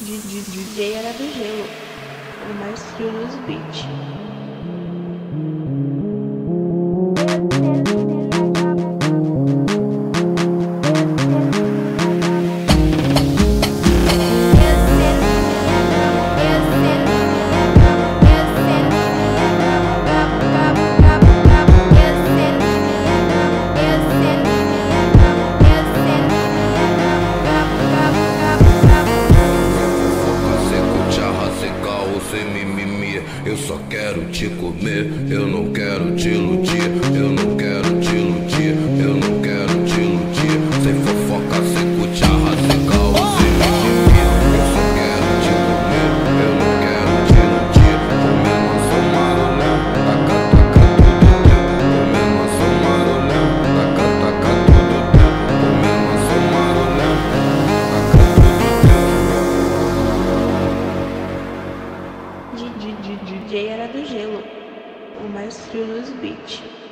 DJ era do gelo, o mais frio nos beats. Sem mimimi, eu só quero te comer. Eu não quero te iludir, eu não quero te iludir, eu não quero te iludir. Sem fofoca, sem cucharra, sem caô, sem mimimi. Eu só quero te comer, eu não quero te iludir. Comendo sou marolé, taca, taca tudo teu. Comendo sou marolé, taca, taca tudo teu. Comendo sou marolé, taca tudo teu. DJ era do gelo, o mais frio nos beats.